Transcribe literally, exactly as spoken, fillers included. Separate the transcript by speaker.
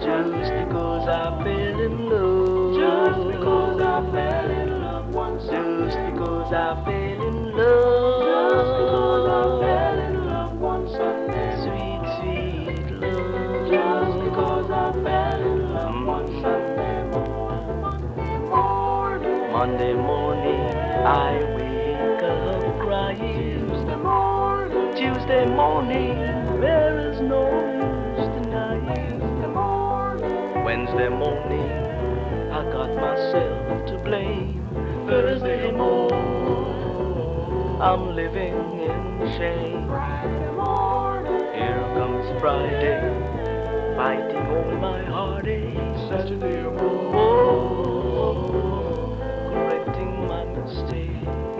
Speaker 1: Just because I fell in love.
Speaker 2: Just because I fell in love one Sunday.
Speaker 1: Just because I fell in love.
Speaker 2: Just because I fell in love one Sunday.
Speaker 1: Sweet, sweet love.
Speaker 2: Just because I fell in love one Sunday morning.
Speaker 1: Monday morning, I wake up crying.
Speaker 2: Tuesday morning.
Speaker 1: Tuesday morning, there is no use denying.
Speaker 2: Wednesday morning.
Speaker 1: Wednesday morning, I got myself to blame. Thursday morning, I'm living in shame.
Speaker 2: Friday morning.
Speaker 1: Here comes Friday, fighting all my heartaches.
Speaker 2: Saturday morning.
Speaker 1: Oh, correcting my mistakes.